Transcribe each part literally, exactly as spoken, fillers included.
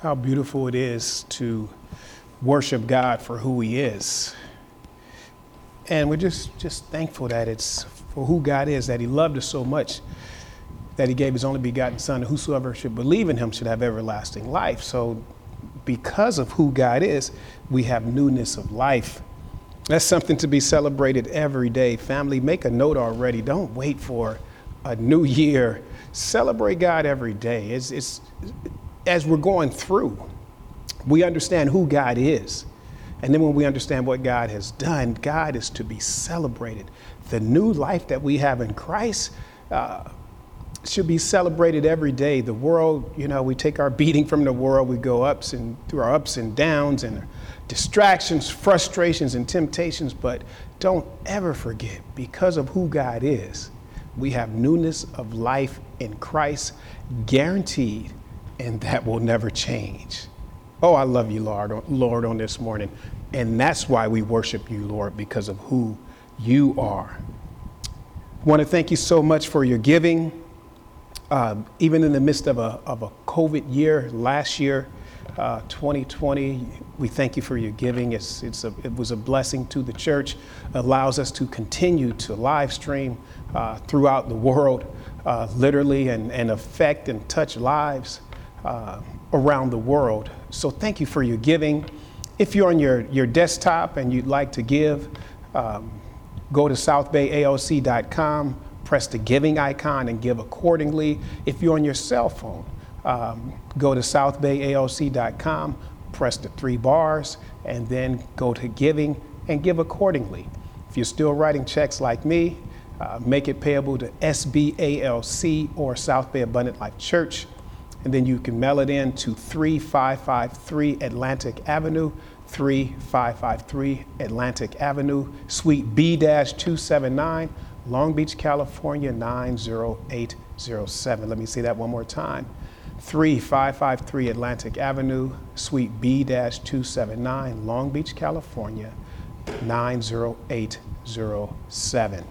How beautiful it is to worship God for who he is. And we're just, just thankful that it's for who God is, that he loved us so much that he gave his only begotten son, and whosoever should believe in him should have everlasting life. So because of who God is, we have newness of life. That's something to be celebrated every day. Family, make a note already. Don't wait for a new year. Celebrate God every day. It's, it's, as we're going through, we understand who God is. And then when we understand what God has done, God is to be celebrated. The new life that we have in Christ uh, should be celebrated every day. The world, you know, we take our beating from the world. We go ups and through our ups and downs and distractions, frustrations, and temptations. But don't ever forget, because of who God is, we have newness of life in Christ, guaranteed, and that will never change. Oh, I love you, Lord, Lord, on this morning. And that's why we worship you, Lord, because of who you are. I want to thank you so much for your giving. Uh, even in the midst of a, of a COVID year, last year, uh, twenty twenty, we thank you for your giving. It's, it's a, it was a blessing to the church, allows us to continue to live stream uh, throughout the world, uh, literally, and, and affect and touch lives uh, around the world. So thank you for your giving. If you're on your, your desktop and you'd like to give, um, go to south bay A L C dot com, press the giving icon and give accordingly. If you're on your cell phone, um, go to south bay A L C dot com, press the three bars, and then go to giving and give accordingly. If you're still writing checks like me, uh, make it payable to S B A L C or South Bay Abundant Life Church. And then you can mail it in to three five five three Atlantic Avenue, three five five three Atlantic Avenue, Suite B two seventy-nine, Long Beach, California, nine zero eight zero seven. Let me say that one more time. three five five three Atlantic Avenue, Suite B two seventy-nine, Long Beach, California, nine zero eight zero seven.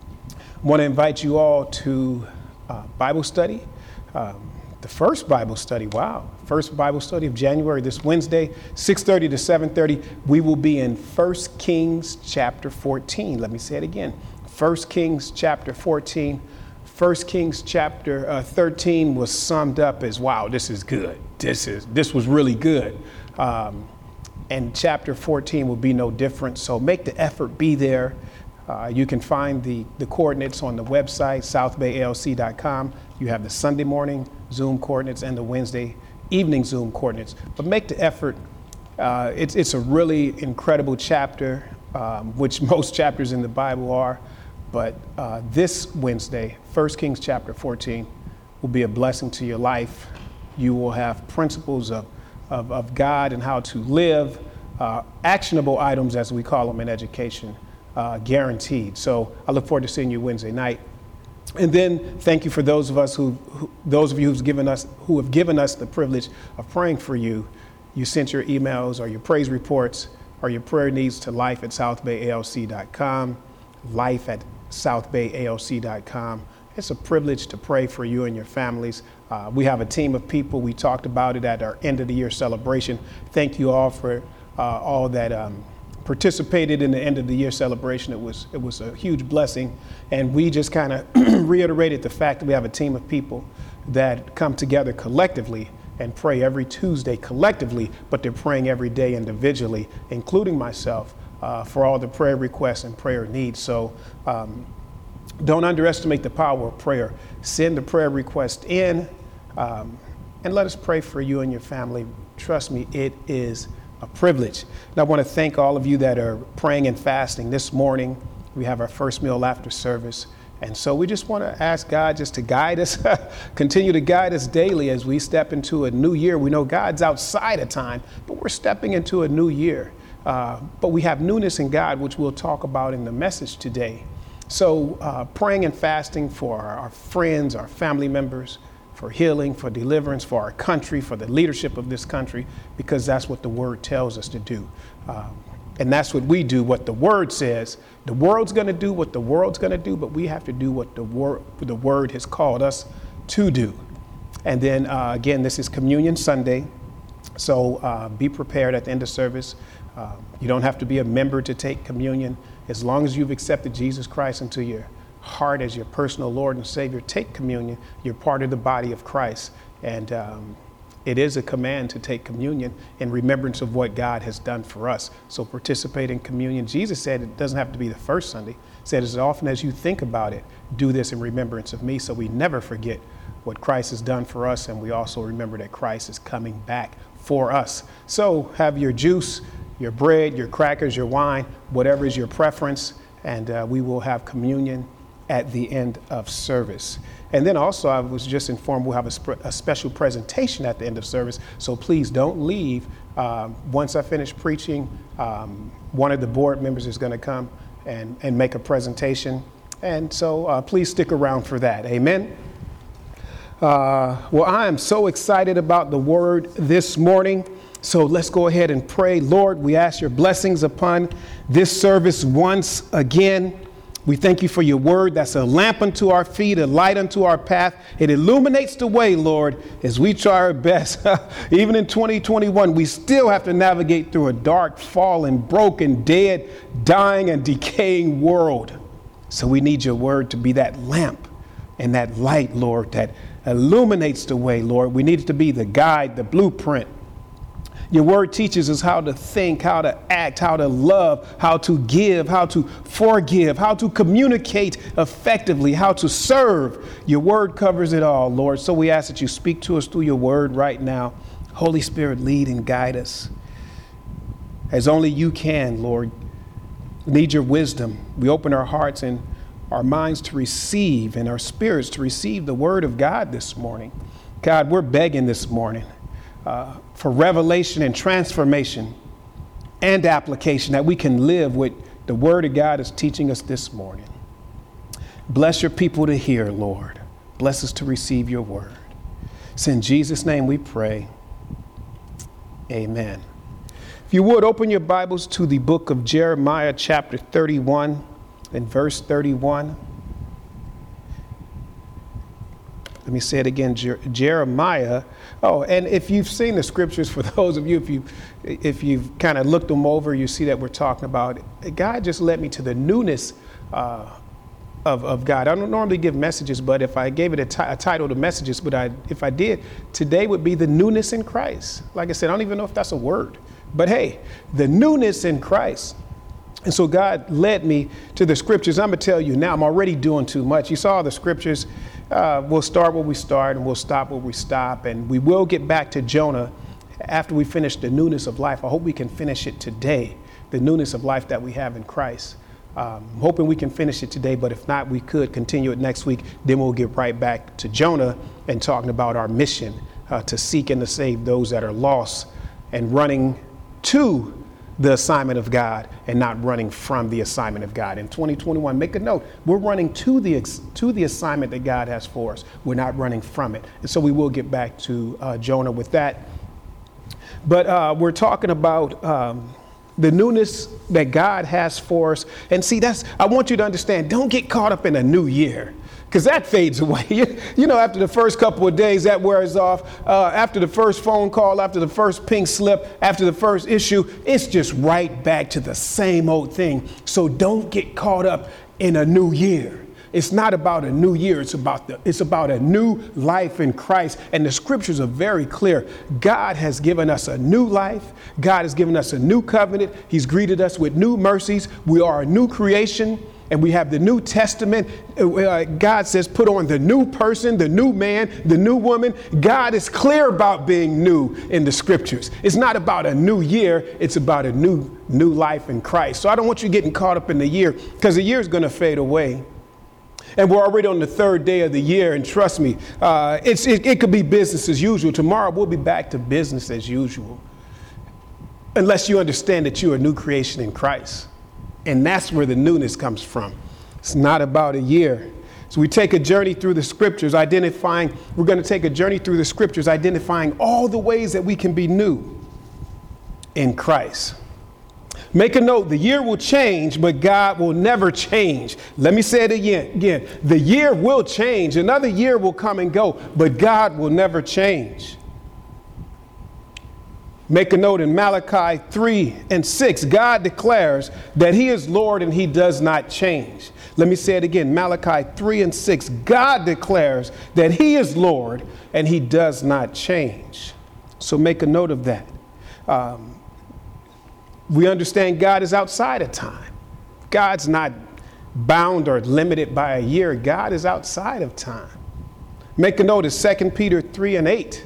I want to invite you all to uh, Bible study. Um, The first Bible study, wow, first Bible study of January, this Wednesday, six thirty to seven thirty. We will be in First Kings chapter fourteen. Let me say it again. First Kings chapter fourteen. First Kings chapter uh, thirteen was summed up as, wow, this is good. This is this was really good. Um, and chapter fourteen will be no different. So make the effort, be there. Uh, you can find the, the coordinates on the website, south bay A L C dot com. You have the Sunday morning Zoom coordinates and the Wednesday evening Zoom coordinates. But make the effort. Uh, it's, it's a really incredible chapter, um, which most chapters in the Bible are. But uh, this Wednesday, First Kings chapter fourteen, will be a blessing to your life. You will have principles of, of, of God and how to live, uh, actionable items, as we call them in education. Uh, guaranteed. So I look forward to seeing you Wednesday night. And then thank you for those of us who, who those of you who's given us, who have given us the privilege of praying for you. You sent your emails or your praise reports or your prayer needs to life at south bay A L C dot com, life at south bay A L C dot com. It's a privilege to pray for you and your families. Uh, we have a team of people. We talked about it at our end of the year celebration. Thank you all for uh, all that um, participated in the end of the year celebration. It was it was a huge blessing, and we just kind of reiterated the fact that we have a team of people that come together collectively and pray every Tuesday collectively, but they're praying every day individually, including myself, uh, for all the prayer requests and prayer needs. So um, don't underestimate the power of prayer. Send the prayer request in, um, and let us pray for you and your family. Trust me, it is a privilege. And I want to thank all of you that are praying and fasting this morning. We have our first meal after service. And so we just want to ask God just to guide us, continue to guide us daily as we step into a new year. We know God's outside of time, but we're stepping into a new year. Uh, but we have newness in God, which we'll talk about in the message today. So uh, praying and fasting for our, our friends, our family members, for healing, for deliverance, for our country, for the leadership of this country, because that's what the word tells us to do. Um, and that's what we do, what the word says. The world's going to do what the world's going to do, but we have to do what the word, the word has called us to do. And then uh, again, this is Communion Sunday. So uh, be prepared at the end of service. Uh, you don't have to be a member to take communion. As long as you've accepted Jesus Christ into your heart as your personal Lord and Savior, take communion. You're part of the body of Christ. And um, it is a command to take communion in remembrance of what God has done for us. So participate in communion. Jesus said it doesn't have to be the first Sunday. He said, as often as you think about it, do this in remembrance of me. So we never forget what Christ has done for us. And we also remember that Christ is coming back for us. So have your juice, your bread, your crackers, your wine, whatever is your preference. And uh, we will have communion at the end of service. And then also I was just informed we'll have a, sp- a special presentation at the end of service. So please don't leave. Um, once I finish preaching, um, one of the board members is going to come and, and make a presentation. And so uh, please stick around for that. Amen. Uh, well, I am so excited about the word this morning. So let's go ahead and pray. Lord, we ask your blessings upon this service once again. We thank you for your word that's a lamp unto our feet, a light unto our path. It illuminates the way, Lord, as we try our best. Even in twenty twenty-one, we still have to navigate through a dark, fallen, broken, dead, dying, and decaying world. So we need your word to be that lamp and that light, Lord, that illuminates the way, Lord. We need it to be the guide, the blueprint. Your word teaches us how to think, how to act, how to love, how to give, how to forgive, how to communicate effectively, how to serve. Your word covers it all, Lord. So we ask that you speak to us through your word right now. Holy Spirit, lead and guide us as only you can, Lord. We need your wisdom. We open our hearts and our minds to receive and our spirits to receive the word of God this morning. God, we're begging this morning uh, for revelation and transformation and application that we can live with the word of God is teaching us this morning. Bless your people to hear, Lord. Bless us to receive your word. It's in Jesus' name we pray. Amen. If you would, open your Bibles to the book of Jeremiah, chapter thirty-one and verse thirty-one. Let me say it again, Jer- Jeremiah. Oh, and if you've seen the scriptures, for those of you, if you, if you've kind of looked them over, you see that we're talking about, God just led me to the newness uh, of, of God. I don't normally give messages, but if I gave it a, t- a title to messages, but I, if I did, today would be the newness in Christ. Like I said, I don't even know if that's a word, but hey, the newness in Christ. And so God led me to the scriptures. I'm going to tell you now, I'm already doing too much. You saw the scriptures. Uh, we'll start where we start and we'll stop where we stop. And we will get back to Jonah after we finish the newness of life. I hope we can finish it today, the newness of life that we have in Christ. Um, I'm hoping we can finish it today, but if not, we could continue it next week. Then we'll get right back to Jonah and talking about our mission uh, to seek and to save those that are lost and running to the assignment of God and not running from the assignment of God. In twenty twenty-one, make a note, we're running to the to the assignment that God has for us. We're not running from it. And so we will get back to uh, Jonah with that. But uh, we're talking about um, the newness that God has for us. And see, that's, I want you to understand, don't get caught up in a new year, because that fades away. You, you know, after the first couple of days, that wears off. Uh, after the first phone call, after the first pink slip, after the first issue, it's just right back to the same old thing. So don't get caught up in a new year. It's not about a new year. It's about the, it's about a new life in Christ. And the scriptures are very clear. God has given us a new life. God has given us a new covenant. He's greeted us with new mercies. We are a new creation. And we have the New Testament. Uh, God says, put on the new person, the new man, the new woman. God is clear about being new in the scriptures. It's not about a new year. It's about a new, new life in Christ. So I don't want you getting caught up in the year, because the year is going to fade away. And we're already on the third day of the year. And trust me, uh, it's, it, it could be business as usual. Tomorrow we'll be back to business as usual. Unless you understand that you're a new creation in Christ. And that's where the newness comes from. It's not about a year. So we take a journey through the scriptures, identifying, we're going to take a journey through the scriptures, identifying all the ways that we can be new in Christ. Make a note, the year will change, but God will never change. Let me say it again. Again, the year will change. Another year will come and go, but God will never change. Make a note in Malachi three and six, God declares that he is Lord and he does not change. Let me say it again, Malachi three and six, God declares that he is Lord and he does not change. So make a note of that. Um, we understand God is outside of time. God's not bound or limited by a year. God is outside of time. Make a note of Second Peter three and eight.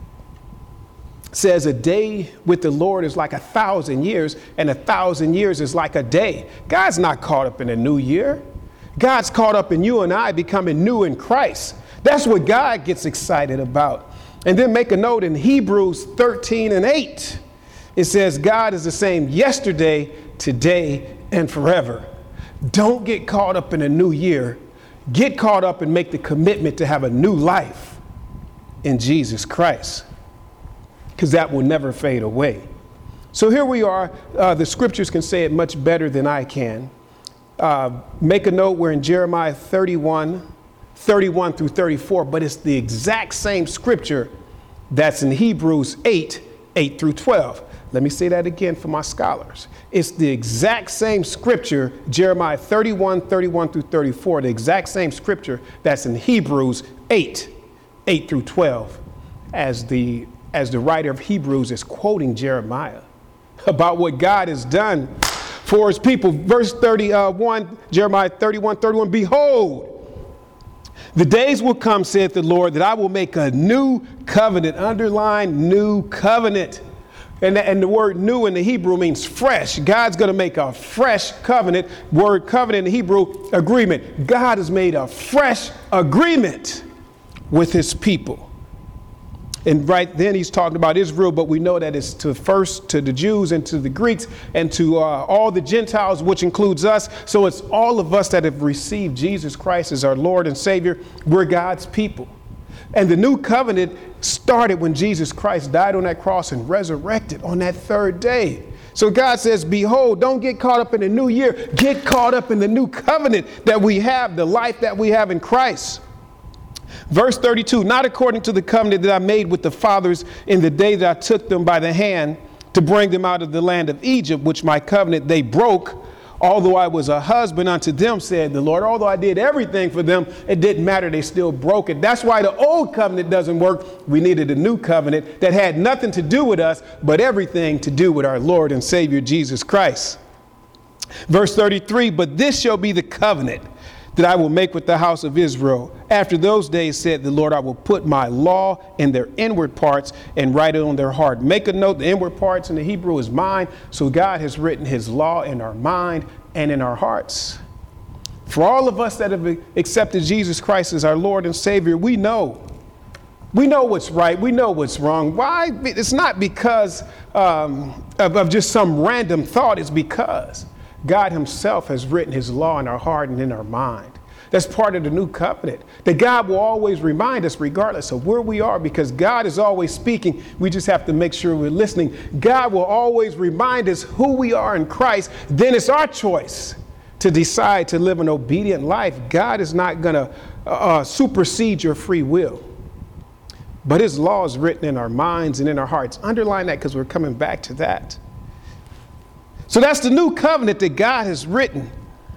Says a day with the Lord is like a thousand years, and a thousand years is like a day. God's not caught up in a new year. God's caught up in you and I becoming new in Christ. That's what God gets excited about. And then make a note in Hebrews thirteen and eight. It says God is the same yesterday, today, and forever. Don't get caught up in a new year. Get caught up and make the commitment to have a new life in Jesus Christ, because that will never fade away. So here we are. Uh, the scriptures can say it much better than I can. Uh, make a note, we're in Jeremiah thirty-one, thirty-one through thirty-four, but it's the exact same scripture that's in Hebrews eight, eight through twelve. Let me say that again for my scholars. It's the exact same scripture, Jeremiah thirty-one, thirty-one through thirty-four, the exact same scripture that's in Hebrews eight, eight through twelve, as the as the writer of Hebrews is quoting Jeremiah about what God has done for his people. Verse thirty-one, Jeremiah thirty-one, thirty-one, behold, the days will come, saith the Lord, that I will make a new covenant. Underline new covenant. And the, and the word new in the Hebrew means fresh. God's going to make a fresh covenant. Word covenant in the Hebrew, agreement. God has made a fresh agreement with his people. And right then he's talking about Israel, but we know that it's to first to the Jews and to the Greeks and to uh, all the Gentiles, which includes us. So it's all of us that have received Jesus Christ as our Lord and Savior. We're God's people. And the new covenant started when Jesus Christ died on that cross and resurrected on that third day. So God says, behold, don't get caught up in the new year. Get caught up in the new covenant that we have, the life that we have in Christ. Verse thirty-two, not according to the covenant that I made with the fathers in the day that I took them by the hand to bring them out of the land of Egypt, which my covenant they broke. Although I was a husband unto them, said the Lord. Although I did everything for them, it didn't matter. They still broke it. That's why the old covenant doesn't work. We needed a new covenant that had nothing to do with us, but everything to do with our Lord and Savior, Jesus Christ. Verse thirty-three, but this shall be the covenant that I will make with the house of Israel. After those days, said the Lord, I will put my law in their inward parts and write it on their heart. Make a note, the inward parts in the Hebrew is mind. So God has written his law in our mind and in our hearts. For all of us that have accepted Jesus Christ as our Lord and Savior, we know. We know what's right. We know what's wrong. Why? It's not because um, of, of just some random thought. It's because God himself has written his law in our heart and in our mind. That's part of the new covenant, that God will always remind us regardless of where we are, because God is always speaking. We just have to make sure we're listening. God will always remind us who we are in Christ. Then it's our choice to decide to live an obedient life. God is not going to uh, supersede your free will. But his law is written in our minds and in our hearts. Underline that, because we're coming back to that. So that's the new covenant that God has written.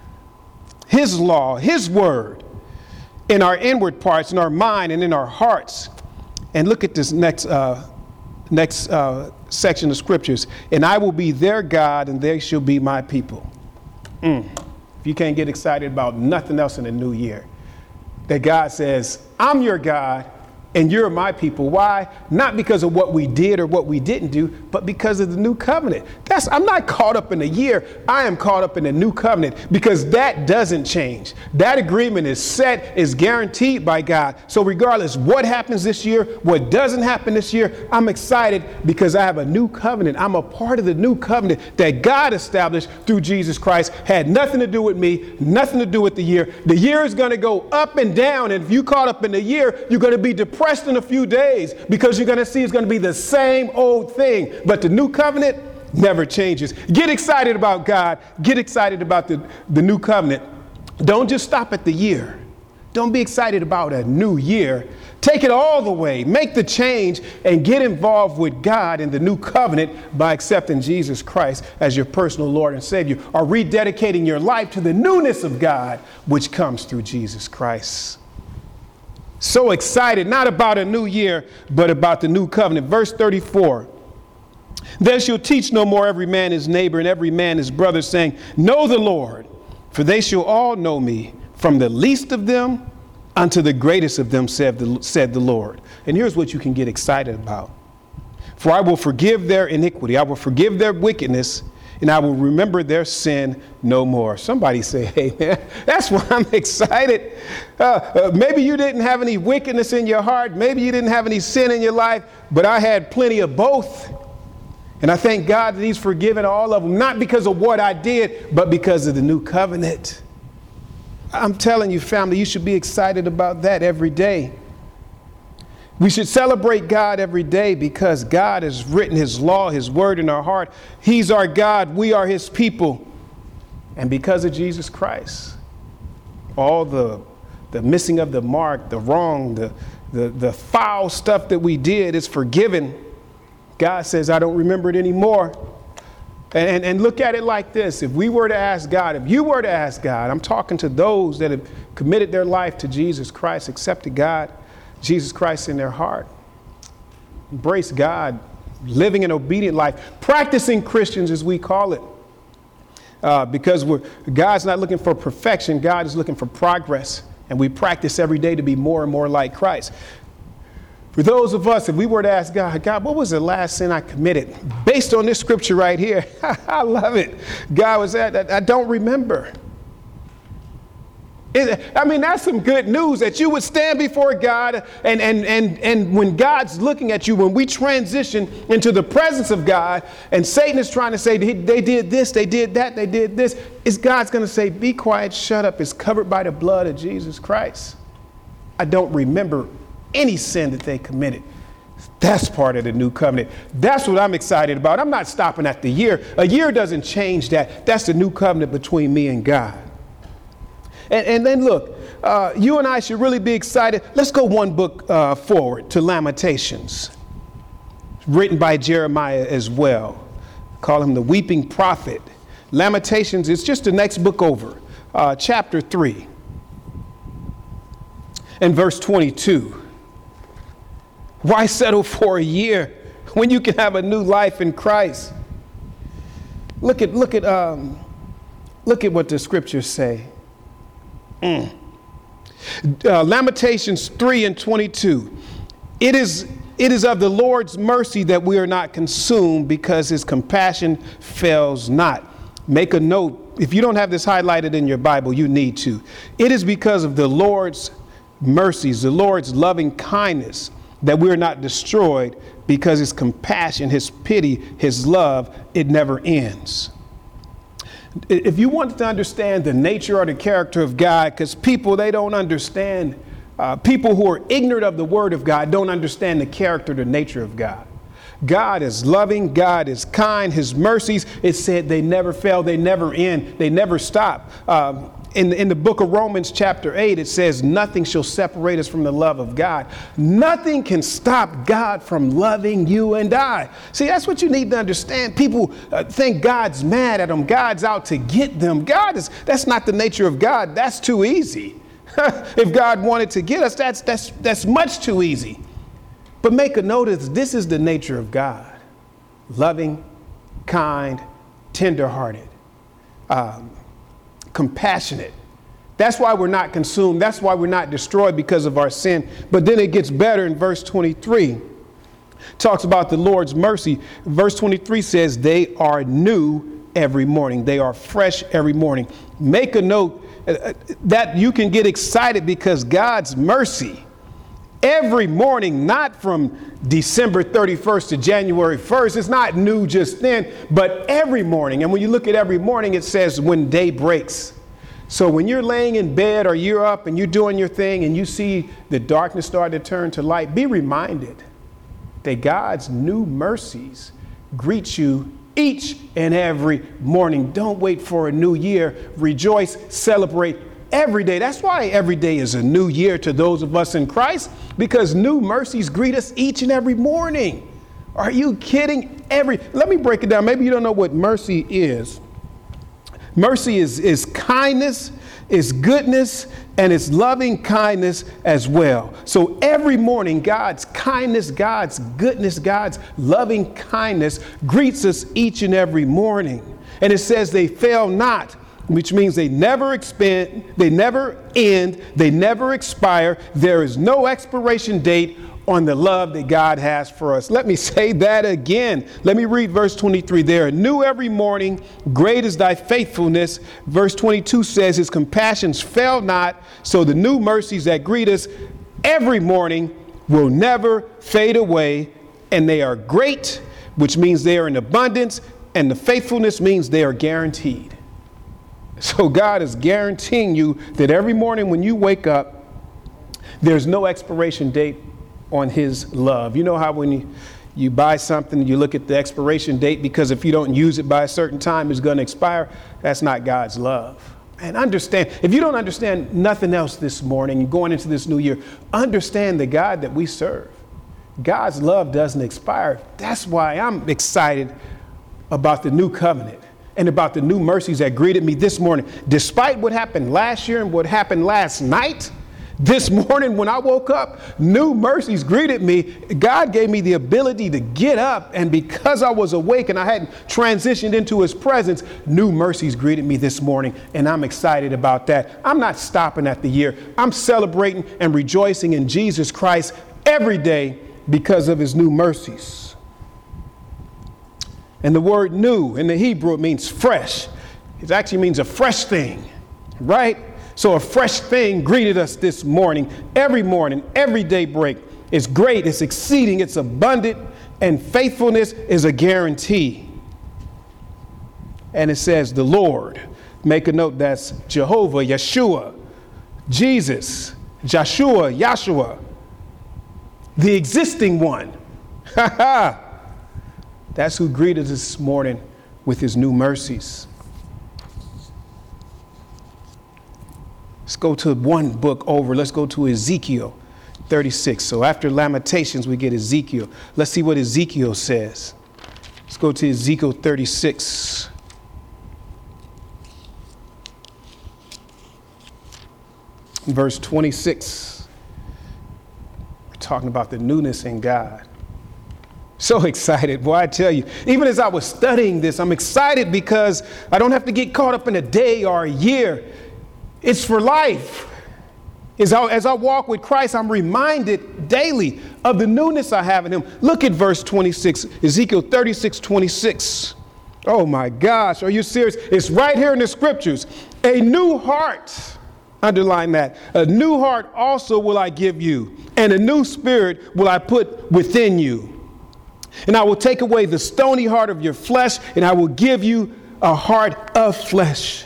His law, his word in our inward parts, in our mind and in our hearts. And look at this next uh, next uh, section of scriptures. And I will be their God and they shall be my people. Mm. If you can't get excited about nothing else in the new year, that God says, I'm your God and you're my people. Why? Not because of what we did or what we didn't do, but because of the new covenant. That's, I'm not caught up in a year. I am caught up in the new covenant, because that doesn't change. That agreement is set, is guaranteed by God. So regardless what happens this year, what doesn't happen this year, I'm excited because I have a new covenant. I'm a part of the new covenant that God established through Jesus Christ. Had nothing to do with me, nothing to do with the year. The year is going to go up and down. And if you caught up in the year, you're going to be depressed in a few days, because you're going to see it's going to be the same old thing. But the new covenant never changes. Get excited about God. Get excited about the, the new covenant. Don't just stop at the year. Don't be excited about a new year. Take it all the way. Make the change and get involved with God in the new covenant by accepting Jesus Christ as your personal Lord and Savior, or rededicating your life to the newness of God, which comes through Jesus Christ. So excited, not about a new year, but about the new covenant. Verse thirty-four. Then shall teach no more every man his neighbor and every man his brother, saying, know the Lord, for they shall all know me, from the least of them unto the greatest of them, said the, said the Lord. And here's what you can get excited about. For I will forgive their iniquity, I will forgive their wickedness, and I will remember their sin no more. Somebody say, hey, man, that's why I'm excited. Uh, uh, maybe you didn't have any wickedness in your heart. Maybe you didn't have any sin in your life, but I had plenty of both. And I thank God that he's forgiven all of them, not because of what I did, but because of the new covenant. I'm telling you, family, you should be excited about that every day. We should celebrate God every day because God has written his law, his word in our heart. He's our God. We are his people. And because of Jesus Christ, all the, the missing of the mark, the wrong, the, the, the foul stuff that we did is forgiven. God says, I don't remember it anymore. And, and, and look at it like this. If we were to ask God, if you were to ask God, I'm talking to those that have committed their life to Jesus Christ, accepted God, Jesus Christ in their heart, embrace God, living an obedient life, practicing Christians as we call it. Uh, because we're, God's not looking for perfection. God is looking for progress. And we practice every day to be more and more like Christ. For those of us, if we were to ask God, God, what was the last sin I committed? Based on this scripture right here, I love it. God was at, I don't remember. It, I mean, that's some good news that you would stand before God and, and, and, and when God's looking at you, when we transition into the presence of God and Satan is trying to say they, they did this, they did that, they did this, is God's going to say, be quiet, shut up. It's covered by the blood of Jesus Christ. I don't remember any sin that they committed. That's part of the new covenant. That's what I'm excited about. I'm not stopping at the year. A year doesn't change that. That's the new covenant between me and God. And, and then look, uh, you and I should really be excited. Let's go one book uh, forward to Lamentations, written by Jeremiah as well. Call him the weeping prophet. Lamentations is just the next book over, uh, chapter three and verse twenty-two. Why settle for a year when you can have a new life in Christ? Look at look at um, look at what the scriptures say. Mm. Uh, Lamentations three and twenty-two. It is it is of the Lord's mercy that we are not consumed, because his compassion fails not. Make a note. If you don't have this highlighted in your Bible, you need to. It is because of the Lord's mercies, the Lord's loving kindness, that we're not destroyed, because his compassion, his pity, his love, it never ends. If you want to understand the nature or the character of God, because people, they don't understand, uh, people who are ignorant of the word of God don't understand the character, the nature of God. God is loving. God is kind. His mercies, it said, they never fail. They never end. They never stop. Um, In, in the book of Romans chapter eight, it says, nothing shall separate us from the love of God. Nothing can stop God from loving you and I. See, that's what you need to understand. People uh, think God's mad at them. God's out to get them. God is, that's not the nature of God. That's too easy. If God wanted to get us, that's, that's, that's much too easy. But make a note of this. This is the nature of God. Loving, kind, tenderhearted. Um, compassionate. That's why we're not consumed. That's why we're not destroyed because of our sin. But then it gets better in verse twenty-three. Talks about the Lord's mercy. Verse twenty-three says they are new every morning. They are fresh every morning. Make a note uh, that you can get excited because God's mercy every morning, not from December thirty-first to January first. It's not new just then, but every morning. And when you look at every morning, it says when day breaks. So when you're laying in bed or you're up and you're doing your thing and you see the darkness start to turn to light, be reminded that God's new mercies greet you each and every morning. Don't wait for a new year. Rejoice, celebrate, every day. That's why every day is a new year to those of us in Christ, because new mercies greet us each and every morning. Are you kidding? Every, let me break it down. Maybe you don't know what mercy is. Mercy is, is kindness, is goodness, and it's loving kindness as well. So every morning, God's kindness, God's goodness, God's loving kindness greets us each and every morning. And it says they fail not, which means they never expand, they never end, they never expire. There is no expiration date on the love that God has for us. Let me say that again. Let me read verse twenty-three. They are new every morning. Great is thy faithfulness. Verse twenty-two says his compassions fail not. So the new mercies that greet us every morning will never fade away. And they are great, which means they are in abundance. And the faithfulness means they are guaranteed. So God is guaranteeing you that every morning when you wake up, there's no expiration date on his love. You know how when you, you buy something, you look at the expiration date, because if you don't use it by a certain time, it's going to expire. That's not God's love. And understand, if you don't understand nothing else this morning, going into this new year, understand the God that we serve. God's love doesn't expire. That's why I'm excited about the new covenant and about the new mercies that greeted me this morning. Despite what happened last year and what happened last night, this morning when I woke up, new mercies greeted me. God gave me the ability to get up, and because I was awake and I hadn't transitioned into his presence, new mercies greeted me this morning, and I'm excited about that. I'm not stopping at the year. I'm celebrating and rejoicing in Jesus Christ every day because of his new mercies. And the word new in the Hebrew, it means fresh. It actually means a fresh thing, right? So a fresh thing greeted us this morning, every morning, every day break. It's great, it's exceeding, it's abundant, and faithfulness is a guarantee. And it says the Lord. Make a note, that's Jehovah, Yeshua, Jesus, Joshua, Yahshua, the existing one. Ha ha! That's who greeted us this morning with his new mercies. Let's go to one book over. Let's go to Ezekiel thirty-six. So after Lamentations, we get Ezekiel. Let's see what Ezekiel says. Let's go to Ezekiel thirty-six. Verse twenty-six. We're talking about the newness in God. So excited, boy, I tell you. Even as I was studying this, I'm excited because I don't have to get caught up in a day or a year. It's for life. As I, as I walk with Christ, I'm reminded daily of the newness I have in him. Look at verse twenty-six, Ezekiel thirty-six, twenty-six. Oh my gosh, are you serious? It's right here in the scriptures. A new heart, underline that. A new heart also will I give you, and a new spirit will I put within you. And I will take away the stony heart of your flesh, and I will give you a heart of flesh.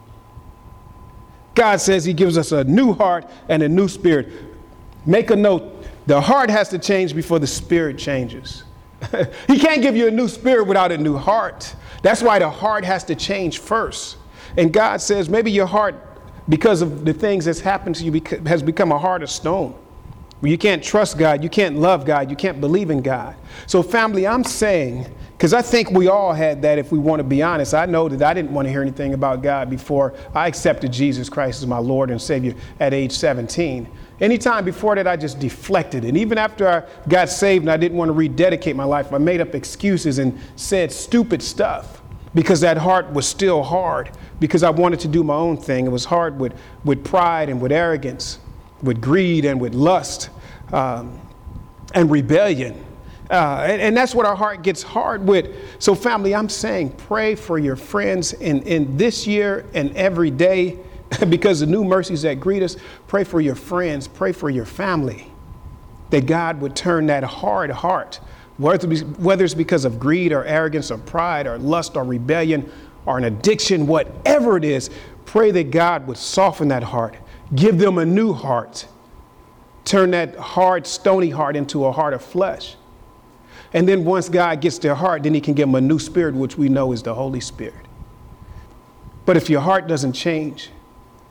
God says he gives us a new heart and a new spirit. Make a note, the heart has to change before the spirit changes. He can't give you a new spirit without a new heart. That's why the heart has to change first. And God says maybe your heart, because of the things that's happened to you, has become a heart of stone. You can't trust God, you can't love God, you can't believe in God. So family, I'm saying, because I think we all had that if we want to be honest. I know that I didn't want to hear anything about God before I accepted Jesus Christ as my Lord and Savior at age seventeen. Anytime before that, I just deflected. And even after I got saved and I didn't want to rededicate my life, I made up excuses and said stupid stuff because that heart was still hard, because I wanted to do my own thing. It was hard with, with pride and with arrogance, with greed and with lust um, and rebellion. Uh, and, and that's what our heart gets hard with. So family, I'm saying pray for your friends in, in this year and every day because the new mercies that greet us. Pray for your friends, pray for your family, that God would turn that hard heart, whether it's because of greed or arrogance or pride or lust or rebellion or an addiction, whatever it is, pray that God would soften that heart, give them a new heart, turn that hard, stony heart into a heart of flesh. And then once God gets their heart, then he can give them a new spirit, which we know is the Holy Spirit. But if your heart doesn't change,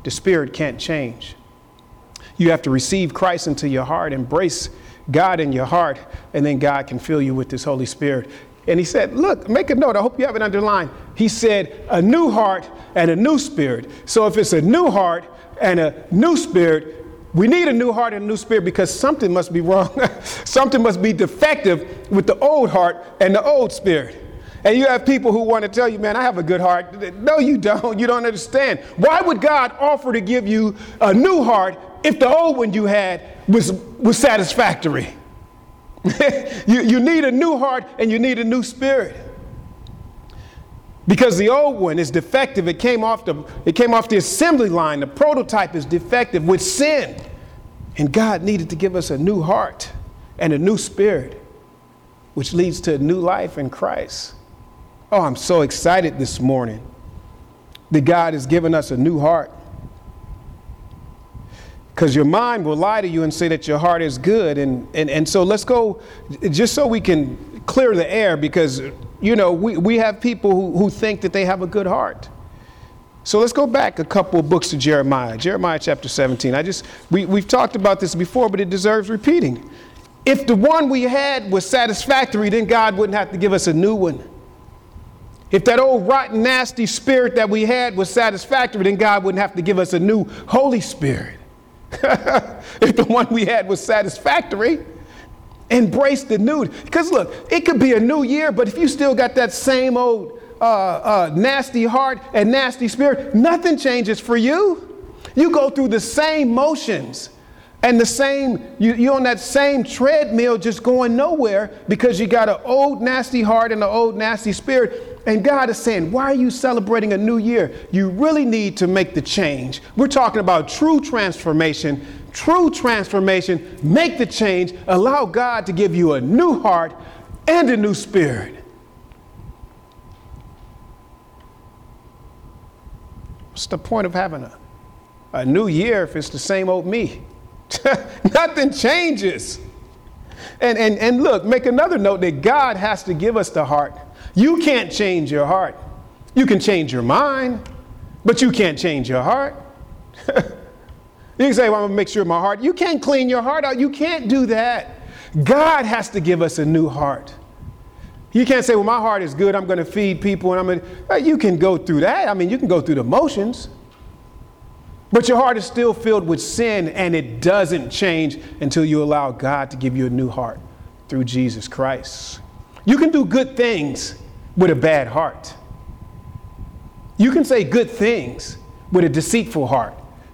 The Spirit can't change. You have to receive Christ into your heart, embrace God in your heart, and then God can fill you with this Holy Spirit. And he said, look, make a note. I hope you have it underlined. He said, a new heart and a new spirit. So if it's a new heart and a new spirit, we need a new heart and a new spirit because something must be wrong. Something must be defective with the old heart and the old spirit. And you have people who want to tell you, man, I have a good heart. No, you don't. You don't understand. Why would God offer to give you a new heart if the old one you had was, was satisfactory? you, you need a new heart and you need a new spirit. Because the old one is defective. It came off the, it came off the assembly line. The prototype is defective with sin. And God needed to give us a new heart and a new spirit, which leads to a new life in Christ. Oh, I'm so excited this morning that God has given us a new heart. Because your mind will lie to you and say that your heart is good. And, and, and so let's go, just so we can clear the air, because, you know, we, we have people who, who think that they have a good heart. So let's go back a couple of books to Jeremiah. Jeremiah chapter seventeen. I just, we, we've talked about this before, but it deserves repeating. If the one we had was satisfactory, then God wouldn't have to give us a new one. If that old rotten, nasty spirit that we had was satisfactory, then God wouldn't have to give us a new Holy Spirit. If the one we had was satisfactory, embrace the new. Because look, it could be a new year, but if you still got that same old uh, uh, nasty heart and nasty spirit, nothing changes for you. You go through the same motions and the same, you, you're on that same treadmill just going nowhere because you got an old nasty heart and an old nasty spirit. And God is saying, why are you celebrating a new year? You really need to make the change. We're talking about true transformation, true transformation. Make the change. Allow God to give you a new heart and a new spirit. What's the point of having a, a new year if it's the same old me? Nothing changes. And, and, and look, make another note that God has to give us the heart. You can't change your heart. You can change your mind, but you can't change your heart. You can say, well, I'm going to make sure my heart. You can't clean your heart out. You can't do that. God has to give us a new heart. You can't say, well, my heart is good. I'm going to feed people. And I'm going to, you can go through that. I mean, you can go through the motions. But your heart is still filled with sin, and it doesn't change until you allow God to give you a new heart through Jesus Christ. You can do good things with a bad heart. You can say good things with a deceitful heart.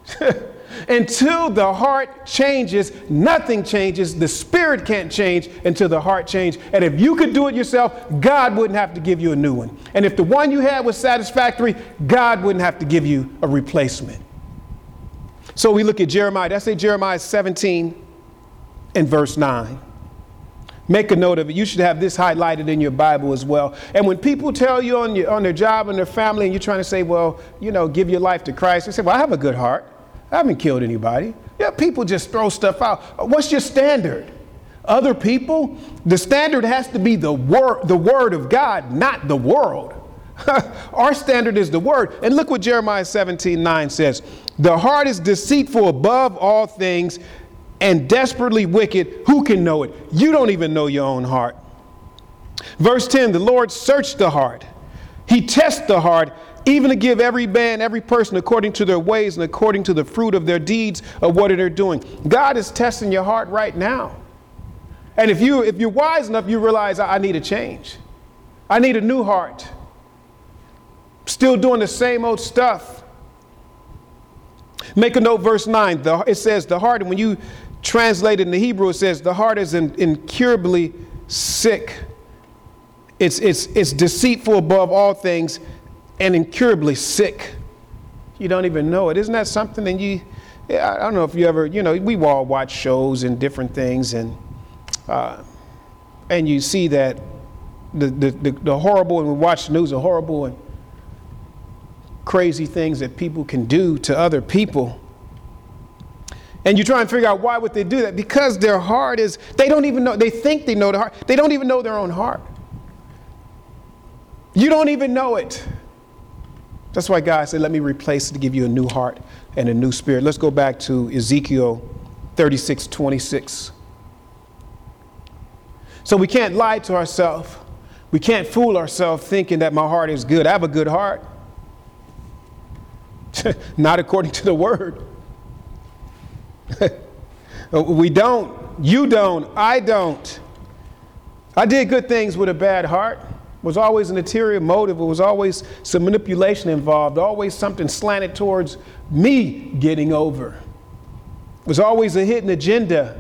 Until the heart changes, nothing changes. The spirit can't change until the heart changes. And if you could do it yourself, God wouldn't have to give you a new one. And if the one you had was satisfactory, God wouldn't have to give you a replacement. So we look at Jeremiah. That's say Jeremiah seventeen and verse nine. Make a note of it. You should have this highlighted in your Bible as well. And when people tell you on your, on their job and their family, and you're trying to say, well, you know, give your life to Christ, they say, well, I have a good heart. I haven't killed anybody. Yeah, people just throw stuff out. What's your standard? Other people? The standard has to be the word, the word of God, not the world. Our standard is the word. And look what Jeremiah seventeen nine says. The heart is deceitful above all things and desperately wicked. Who can know it? You don't even know your own heart. Verse ten, the Lord searched the heart. He tests the heart, even to give every man, every person according to their ways and according to the fruit of their deeds of what they're doing. God is testing your heart right now. And if, you, if you're wise enough, you realize I, I need a change. I need a new heart. Still doing the same old stuff. Make a note, verse nine. The, it says the heart, and when you translate it in the Hebrew, it says the heart is in, incurably sick. It's, it's, it's deceitful above all things and incurably sick. You don't even know it. Isn't that something? And you, I don't know if you ever, you know, we all watch shows and different things, and uh, and you see that the, the, the, the horrible, and we watch the news, the horrible and crazy things that people can do to other people. And you try and figure out why would they do that? Because their heart is, they don't even know, they think they know their heart. They don't even know their own heart. You don't even know it. That's why God said, let me replace it to give you a new heart and a new spirit. Let's go back to Ezekiel thirty-six twenty-six. So we can't lie to ourselves. We can't fool ourselves thinking that my heart is good. I have a good heart. Not according to the word. We don't. You don't. I don't. I did good things with a bad heart. It was always an ulterior motive. It was always some manipulation involved. Always something slanted towards me getting over. It was always a hidden agenda.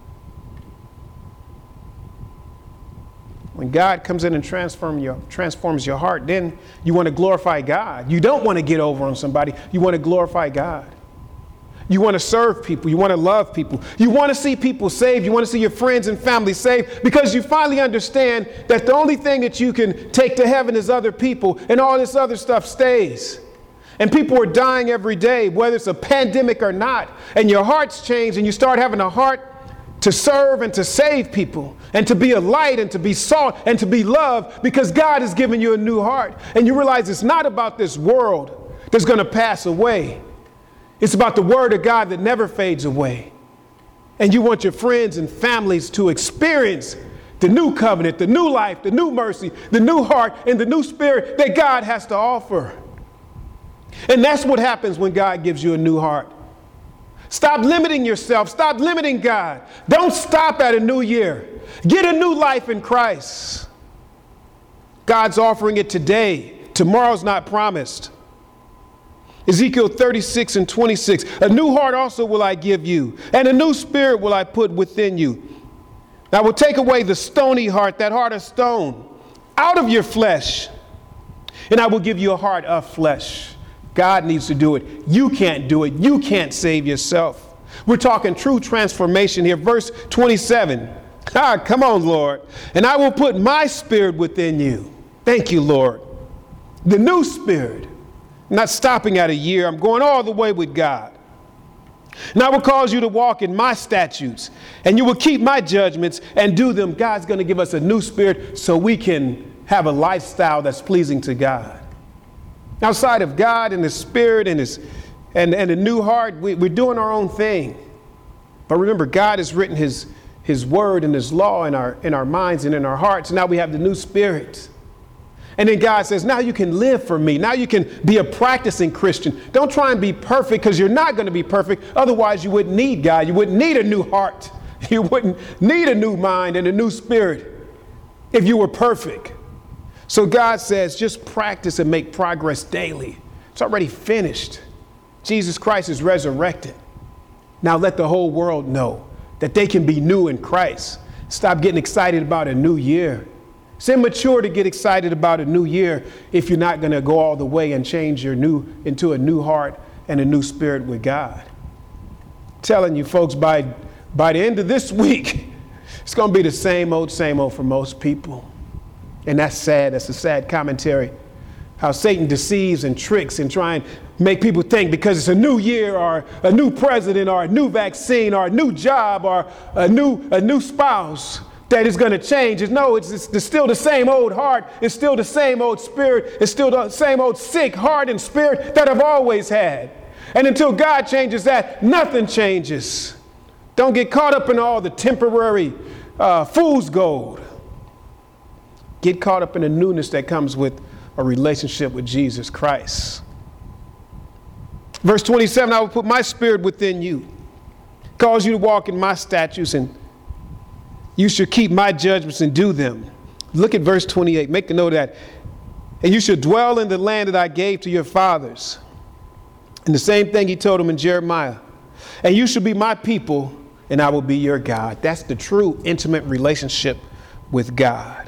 When God comes in and transform your, transforms your heart, then you want to glorify God. You don't want to get over on somebody. You want to glorify God. You want to serve people. You want to love people. You want to see people saved. You want to see your friends and family saved because you finally understand that the only thing that you can take to heaven is other people, and all this other stuff stays. And people are dying every day, whether it's a pandemic or not. And your heart's changed and you start having a heart to serve and to save people and to be a light and to be salt and to be loved because God has given you a new heart. And you realize it's not about this world that's going to pass away. It's about the word of God that never fades away. And you want your friends and families to experience the new covenant, the new life, the new mercy, the new heart, and the new spirit that God has to offer. And that's what happens when God gives you a new heart. Stop limiting yourself. Stop limiting God. Don't stop at a new year. Get a new life in Christ. God's offering it today. Tomorrow's not promised. Ezekiel thirty-six and twenty-six, a new heart also will I give you, and a new spirit will I put within you. I will take away the stony heart, that heart of stone, out of your flesh, and I will give you a heart of flesh. God needs to do it. You can't do it. You can't save yourself. We're talking true transformation here. Verse twenty-seven. Ah, come on, Lord. And I will put my spirit within you. Thank you, Lord. The new spirit. I'm not stopping at a year. I'm going all the way with God. And I will cause you to walk in my statutes, and you will keep my judgments and do them. God's going to give us a new spirit so we can have a lifestyle that's pleasing to God. Outside of God and His Spirit and His and, and a new heart, we, we're doing our own thing. But remember, God has written His His word and His law in our in our minds and in our hearts. Now we have the new spirit. And then God says, now you can live for me. Now you can be a practicing Christian. Don't try and be perfect because you're not going to be perfect. Otherwise, you wouldn't need God. You wouldn't need a new heart. You wouldn't need a new mind and a new spirit if you were perfect. So God says, just practice and make progress daily. It's already finished. Jesus Christ is resurrected. Now let the whole world know that they can be new in Christ. Stop getting excited about a new year. It's immature to get excited about a new year if you're not going to go all the way and change your new into a new heart and a new spirit with God. I'm telling you folks, by, by the end of this week, it's going to be the same old, same old for most people. And that's sad. That's a sad commentary. How Satan deceives and tricks and try and make people think because it's a new year or a new president or a new vaccine or a new job or a new, a new spouse that is going to change. It's, no, it's, it's still the same old heart. It's still the same old spirit. It's still the same old sick heart and spirit that I've always had. And until God changes that, nothing changes. Don't get caught up in all the temporary uh, fool's gold. Get caught up in the newness that comes with a relationship with Jesus Christ. Verse twenty-seven, I will put my spirit within you, cause you to walk in my statutes, and you should keep my judgments and do them. Look at verse twenty-eight. Make a note of that. And you should dwell in the land that I gave to your fathers. And the same thing he told them in Jeremiah. And you should be my people, and I will be your God. That's the true intimate relationship with God.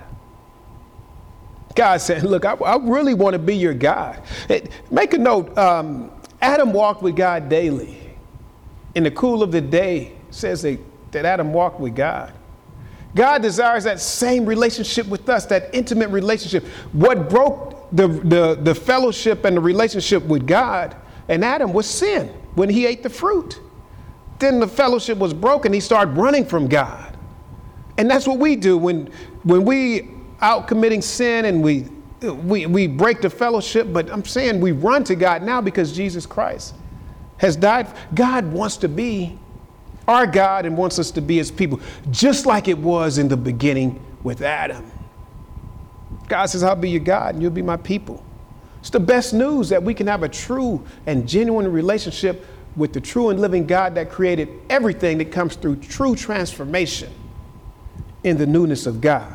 God said, look, I, I really want to be your God. It, make a note. Um, Adam walked with God daily. In the cool of the day, it says that, that Adam walked with God. God desires that same relationship with us, that intimate relationship. What broke the, the, the fellowship and the relationship with God and Adam was sin when he ate the fruit. Then the fellowship was broken. He started running from God. And that's what we do when, when we out committing sin and we, we, we break the fellowship. But I'm saying we run to God now because Jesus Christ has died. God wants to be our God and wants us to be his people, just like it was in the beginning with Adam. God says, I'll be your God and you'll be my people. It's the best news that we can have a true and genuine relationship with the true and living God that created everything, that comes through true transformation in the newness of God.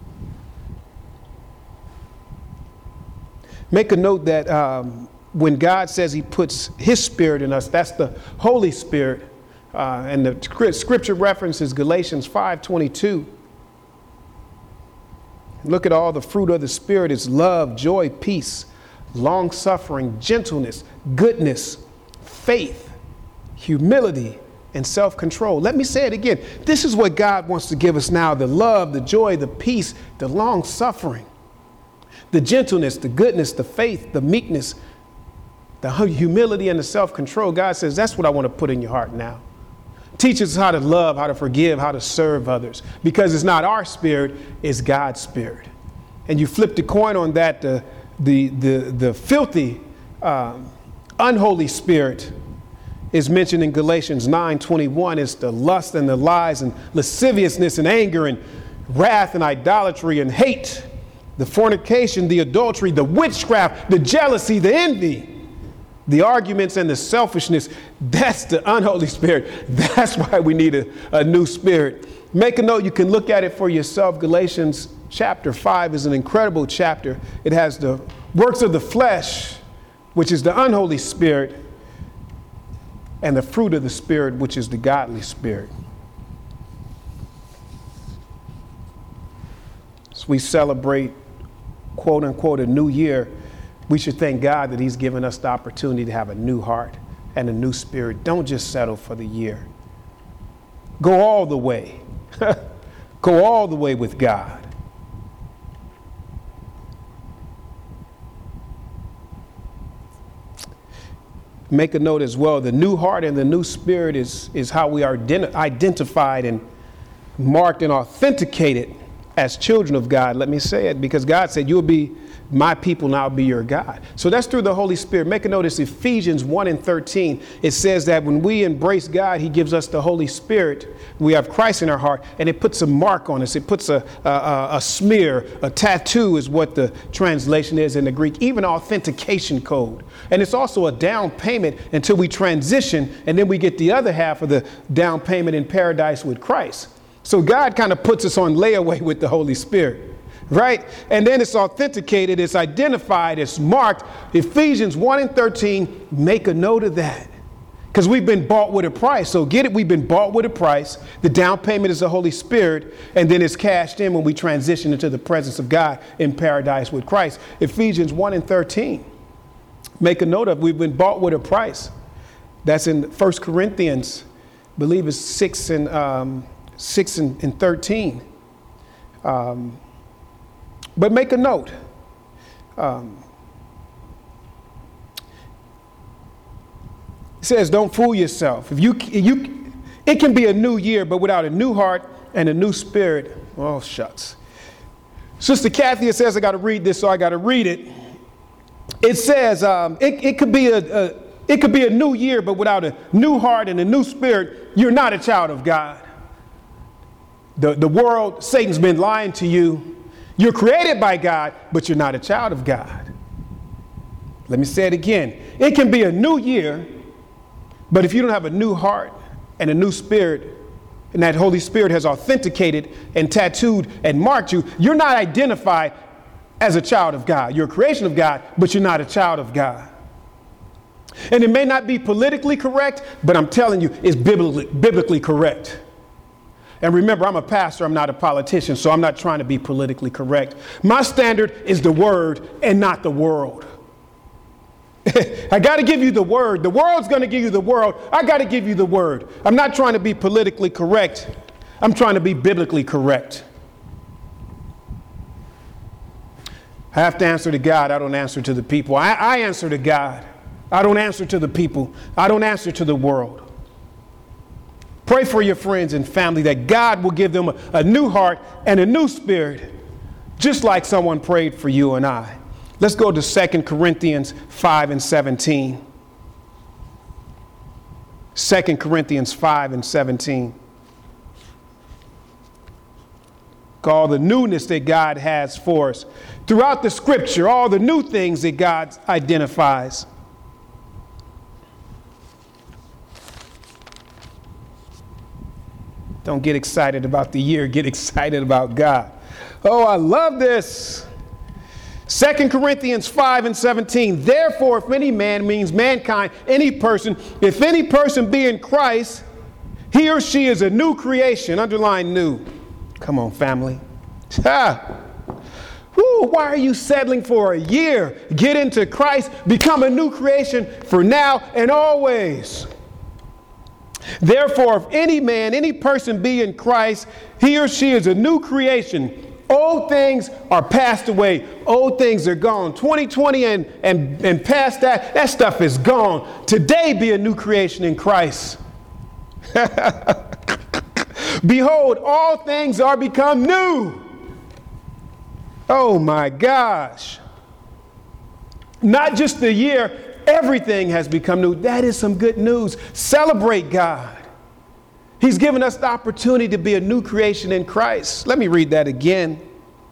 Make a note that um, when God says he puts his spirit in us, that's the Holy Spirit. Uh, and the scripture reference is Galatians five twenty-two. Look at all the fruit of the Spirit is love, joy, peace, long suffering, gentleness, goodness, faith, humility, and self-control. Let me say it again. This is what God wants to give us now: the love, the joy, the peace, the long suffering, the gentleness, the goodness, the faith, the meekness, the humility, and the self-control. God says, that's what I want to put in your heart now. Teach us how to love, how to forgive, how to serve others, because it's not our spirit, it's God's spirit. And you flip the coin on that, the, the, the, the filthy, um, unholy spirit is mentioned in Galatians nine twenty-one. It's the lust and the lies and lasciviousness and anger and wrath and idolatry and hate, the fornication, the adultery, the witchcraft, the jealousy, the envy, the arguments and the selfishness. That's the unholy spirit. That's why we need a, a new spirit. Make a note. You can look at it for yourself. Galatians chapter five is an incredible chapter. It has the works of the flesh, which is the unholy spirit, and the fruit of the Spirit, which is the godly spirit. As we celebrate, quote unquote, a new year, we should thank God that he's given us the opportunity to have a new heart and a new spirit. Don't just settle for the year. Go all the way. Go all the way with God. Make a note as well. The new heart and the new spirit is, is how we are ident- identified and marked and authenticated as children of God. Let me say it, because God said, you'll be my people and I'll be your God. So that's through the Holy Spirit. Make a note, it's Ephesians one and thirteen. It says that when we embrace God, he gives us the Holy Spirit. We have Christ in our heart, and it puts a mark on us. It puts a, a, a smear, a tattoo is what the translation is in the Greek, even authentication code. And it's also a down payment until we transition, and then we get the other half of the down payment in paradise with Christ. So God kind of puts us on layaway with the Holy Spirit. Right? And then it's authenticated, it's identified, it's marked. Ephesians one and thirteen, make a note of that. Because we've been bought with a price. So get it, we've been bought with a price. The down payment is the Holy Spirit, and then it's cashed in when we transition into the presence of God in paradise with Christ. Ephesians one and thirteen. Make a note of, we've been bought with a price. That's in First Corinthians, I believe it's six and um, six and, and thirteen. Um, But make a note. Um, it says, don't fool yourself. If you, you, it can be a new year, but without a new heart and a new spirit, oh, shucks. Sister Kathy says I got to read this, so I got to read it. It says um, it, it could be a, a it could be a new year, but without a new heart and a new spirit, you're not a child of God. The, the world, Satan's been lying to you. You're created by God, but you're not a child of God. Let me say it again. It can be a new year, but if you don't have a new heart and a new spirit, and that Holy Spirit has authenticated and tattooed and marked you, you're not identified as a child of God. You're a creation of God, but you're not a child of God. And it may not be politically correct, but I'm telling you, it's biblically, biblically correct. And remember, I'm a pastor, I'm not a politician, so I'm not trying to be politically correct. My standard is the word and not the world. I got to give you the word. The world's going to give you the world. I got to give you the word. I'm not trying to be politically correct. I'm trying to be biblically correct. I have to answer to God. I don't answer to the people. I, I answer to God. I don't answer to the people. I don't answer to the world. Pray for your friends and family that God will give them a, a new heart and a new spirit, just like someone prayed for you and I. Let's go to Second Corinthians five and seventeen. Second Corinthians five and seventeen. All the newness that God has for us. Throughout the scripture, all the new things that God identifies. Don't get excited about the year, get excited about God. Oh, I love this. Second Corinthians five and seventeen. Therefore, if any man, means mankind, any person, if any person be in Christ, he or she is a new creation. Underline new. Come on, family. Ha! Woo, why are you settling for a year? Get into Christ, become a new creation for now and always. Therefore, if any man, any person be in Christ, he or she is a new creation. Old things are passed away. Old things are gone. twenty twenty and, and, and past that, that stuff is gone. Today be a new creation in Christ. Behold, all things are become new. Oh my gosh. Not just the year, everything has become new. That is some good news. Celebrate God. He's given us the opportunity to be a new creation in Christ. Let me read that again.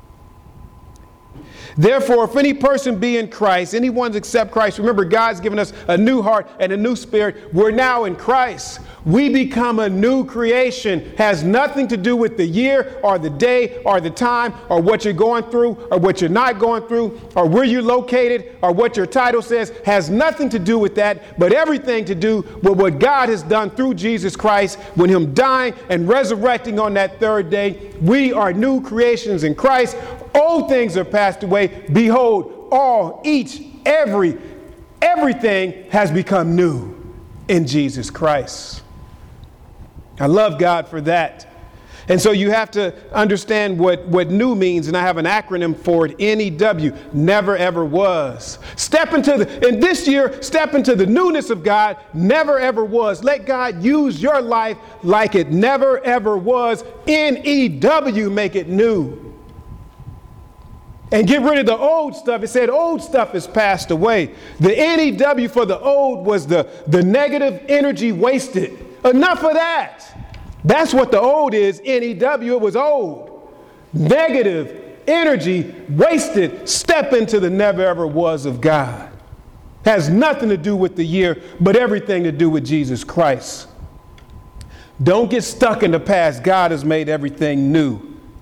Therefore, if any person be in Christ, anyone accept Christ, remember God's given us a new heart and a new spirit. We're now in Christ. We become a new creation. Has nothing to do with the year or the day or the time or what you're going through or what you're not going through or where you're located or what your title says. Has nothing to do with that, but everything to do with what God has done through Jesus Christ when him dying and resurrecting on that third day. We are new creations in Christ. Old things are passed away. Behold, all, each, every, everything has become new in Jesus Christ. I love God for that. And so you have to understand what, what new means, and I have an acronym for it, N E W, never ever was. Step into the, in this year, step into the newness of God, never ever was. Let God use your life like it never ever was. N E W, make it new. And get rid of the old stuff. It said old stuff is passed away. The N E W for the old was the, the negative energy wasted. Enough of that. That's what the old is, N E W. It was old. Negative energy wasted. Step into the never ever was of God. Has nothing to do with the year, but everything to do with Jesus Christ. Don't get stuck in the past. God has made everything new.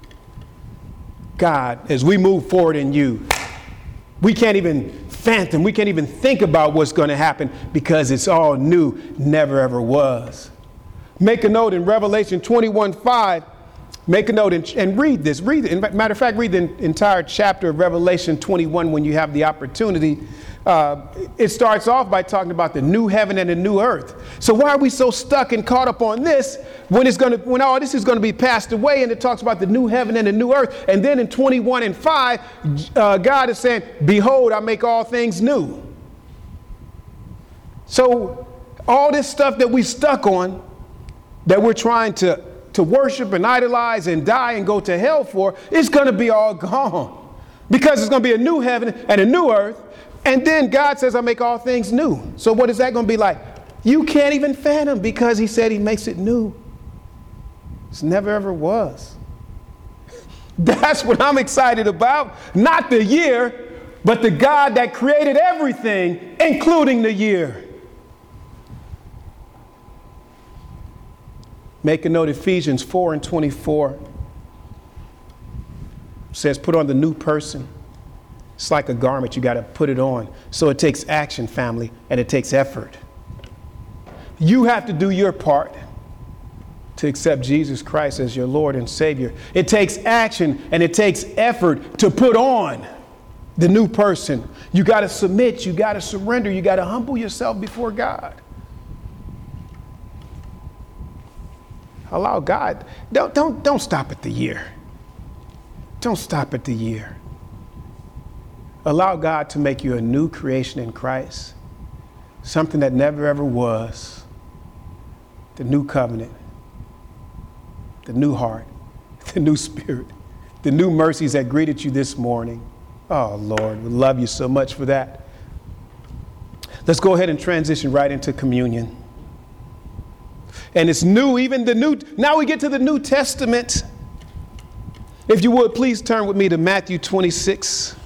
God, as we move forward in you, we can't even fathom, we can't even think about what's going to happen because it's all new, never ever was. Make a note in Revelation twenty-one five. Make a note and, and read this. Read it. Matter of fact, read the entire chapter of Revelation twenty-one when you have the opportunity. Uh, it starts off by talking about the new heaven and the new earth. So why are we so stuck and caught up on this when it's going to, when all this is going to be passed away? And it talks about the new heaven and the new earth. And then in twenty-one and five, uh, God is saying, behold, I make all things new. So all this stuff that we stuck on, that we're trying to, to worship and idolize and die and go to hell for, it's going to be all gone. Because it's going to be a new heaven and a new earth. And then God says, I make all things new. So what is that going to be like? You can't even fathom because he said he makes it new. It's never ever was. That's what I'm excited about. Not the year, but the God that created everything, including the year. Make a note, Ephesians four and twenty-four says, put on the new person. It's like a garment. You got to put it on. So it takes action, family, and it takes effort. You have to do your part to accept Jesus Christ as your Lord and Savior. It takes action and it takes effort to put on the new person. You got to submit. You got to surrender. You got to humble yourself before God. Allow God. Don't, don't, don't stop at the year. Don't stop at the year. Allow God to make you a new creation in Christ. Something that never ever was. The new covenant. The new heart. The new spirit. The new mercies that greeted you this morning. Oh, Lord, we love you so much for that. Let's go ahead and transition right into communion. And it's new, even the new. Now we get to the New Testament. If you would, please turn with me to Matthew twenty-six.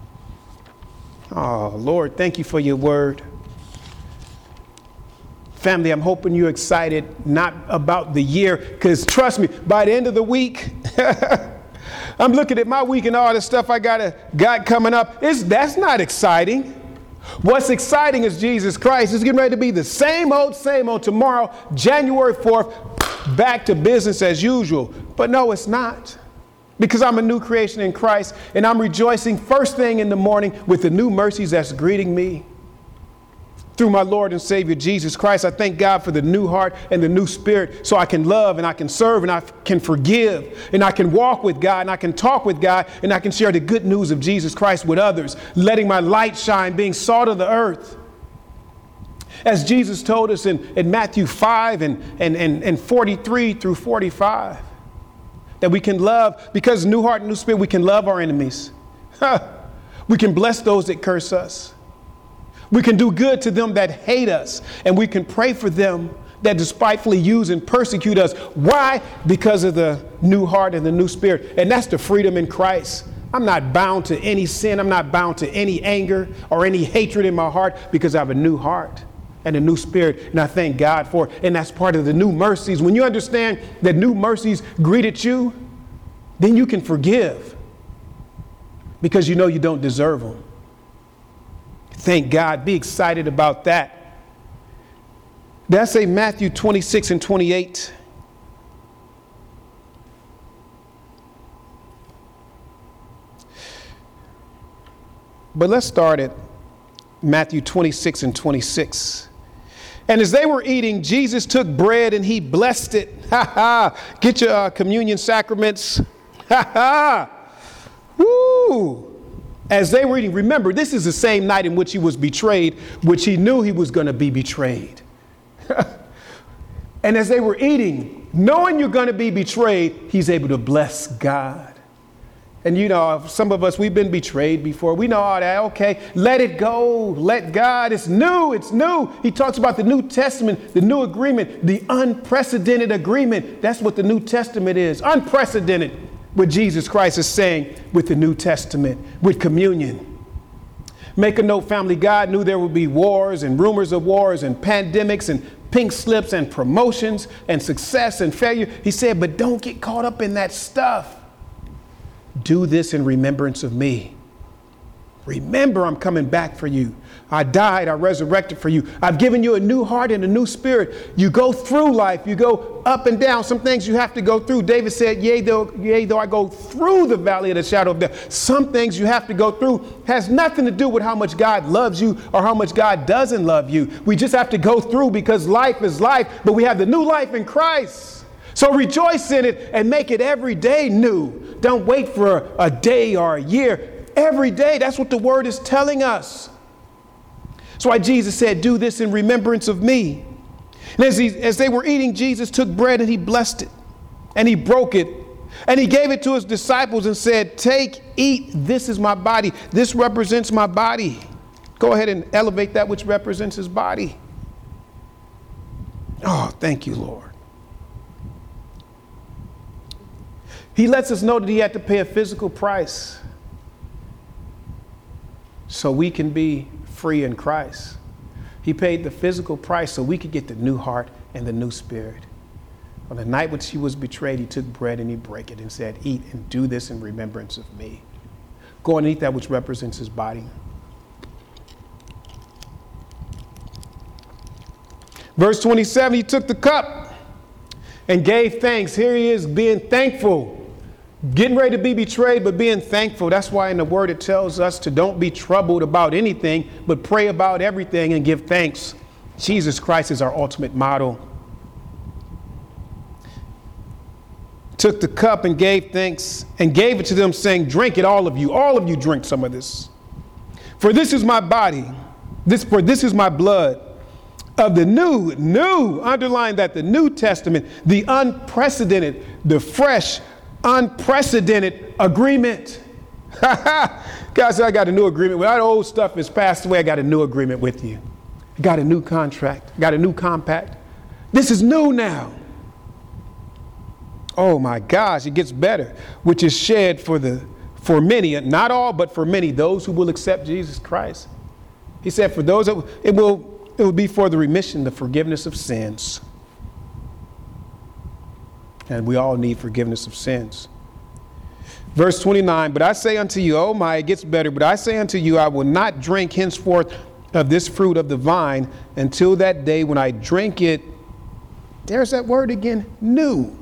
Oh, Lord, thank you for your word. Family, I'm hoping you're excited, not about the year, because trust me, by the end of the week, I'm looking at my week and all the stuff I got got coming up. It's, that's not exciting. What's exciting is Jesus Christ. It's getting ready to be the same old, same old tomorrow, January fourth, back to business as usual. But no, it's not. Because I'm a new creation in Christ, and I'm rejoicing first thing in the morning with the new mercies that's greeting me. Through my Lord and Savior, Jesus Christ, I thank God for the new heart and the new spirit so I can love and I can serve and I can forgive and I can walk with God and I can talk with God and I can share the good news of Jesus Christ with others, letting my light shine, being salt of the earth. As Jesus told us in, in Matthew five and, and, and, and forty-three through forty-five, that we can love, because new heart and new spirit, we can love our enemies. We can bless those that curse us. We can do good to them that hate us, and we can pray for them that despitefully use and persecute us. Why? Because of the new heart and the new spirit. And that's the freedom in Christ. I'm not bound to any sin. I'm not bound to any anger or any hatred in my heart because I have a new heart and a new spirit, and I thank God for it. And that's part of the new mercies. When you understand that new mercies greeted you, then you can forgive because you know you don't deserve them. Thank God. Be excited about that. Did I say Matthew twenty-six and twenty-eight? But let's start at Matthew twenty-six and twenty-six. And as they were eating, Jesus took bread and he blessed it. Ha ha. Get your uh, communion sacraments. Ha ha. Woo. As they were eating, remember, this is the same night in which he was betrayed, which he knew he was going to be betrayed. And as they were eating, knowing you're going to be betrayed, he's able to bless God. And you know, some of us, we've been betrayed before. We know all that. Okay, let it go. Let God. It's new. It's new. He talks about the New Testament, the new agreement, the unprecedented agreement. That's what the New Testament is. Unprecedented. What Jesus Christ is saying with the New Testament, with communion. Make a note, family. God knew there would be wars and rumors of wars and pandemics and pink slips and promotions and success and failure. He said, but don't get caught up in that stuff. Do this in remembrance of me. Remember, I'm coming back for you. I died, I resurrected for you. I've given you a new heart and a new spirit. You go through life, you go up and down. Some things you have to go through. David said, yea, though, yea, though I go through the valley of the shadow of death. Some things you have to go through has nothing to do with how much God loves you or how much God doesn't love you. We just have to go through because life is life, but we have the new life in Christ. So rejoice in it and make it every day new. Don't wait for a day or a year. Every day, that's what the word is telling us. That's why Jesus said, do this in remembrance of me. And as, he, as they were eating, Jesus took bread and he blessed it and he broke it and he gave it to his disciples and said, take, eat, this is my body. This represents my body. Go ahead and elevate that which represents his body. Oh, thank you, Lord. He lets us know that he had to pay a physical price so we can be free in Christ. He paid the physical price so we could get the new heart and the new spirit. On the night which he was betrayed, he took bread and he broke it and said, eat and do this in remembrance of me. Go and eat that which represents his body. Verse twenty-seven, he took the cup and gave thanks. Here he is being thankful. Getting ready to be betrayed, but being thankful. That's why in the word it tells us to don't be troubled about anything, but pray about everything and give thanks. Jesus Christ is our ultimate model. Took the cup and gave thanks and gave it to them, saying, drink it, all of you. All of you drink some of this. For this is my body. This, for this is my blood of the new, new, underline that, the New Testament, the unprecedented, the fresh, unprecedented agreement. God said, I got a new agreement. When that old stuff is passed away, I got a new agreement with you. I got a new contract. I got a new compact. This is new now. Oh my gosh, it gets better, which is shed for the for many, not all, but for many, those who will accept Jesus Christ. He said, for those, that, it will it will be for the remission, the forgiveness of sins. And we all need forgiveness of sins. Verse twenty-nine, but I say unto you, oh my, it gets better, but I say unto you, I will not drink henceforth of this fruit of the vine until that day when I drink it. There's that word again, new.